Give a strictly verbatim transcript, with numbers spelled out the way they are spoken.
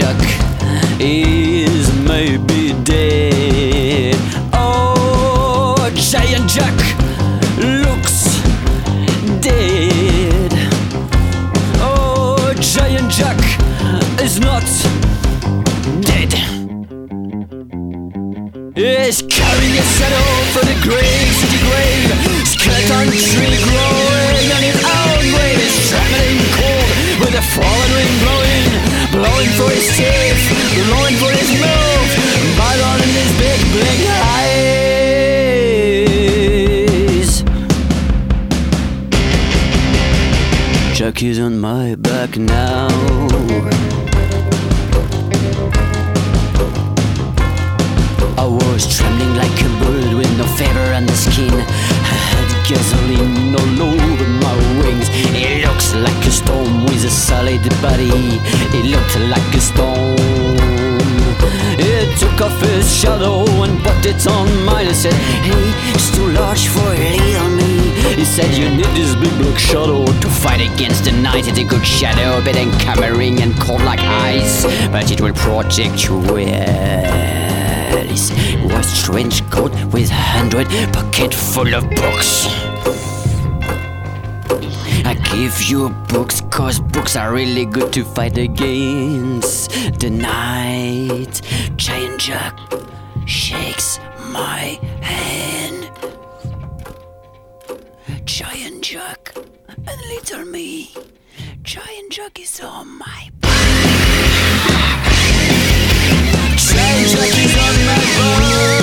Jack is maybe dead. Oh, Giant Jack looks dead. Oh, Giant Jack is not dead. He's carrying a shadow for the grave, city grave. Skeleton tree growing on his own grave. He's trembling cold with a fallen wind blowing, blowing for his safe, blowing for his move, but on in his big black eyes. Jack is on my back now. I was trembling like a bird with no feather on the skin. I had gasoline all over my wings. It looks like a storm with a solid body. It looked like a storm. It took off his shadow and put it on mine. I said, hey, it's too large for a little me. He said, you need this big black shadow to fight against the night. It's a good shadow, but encumbering and cold like ice, but it will protect you well. It was strange coat with a hundred pocket full of books. I give you books cause books are really good to fight against the night. Giant Jack shakes my hand. Giant Jack and little me. Giant Jack is on my back. Giant Jack is on my back.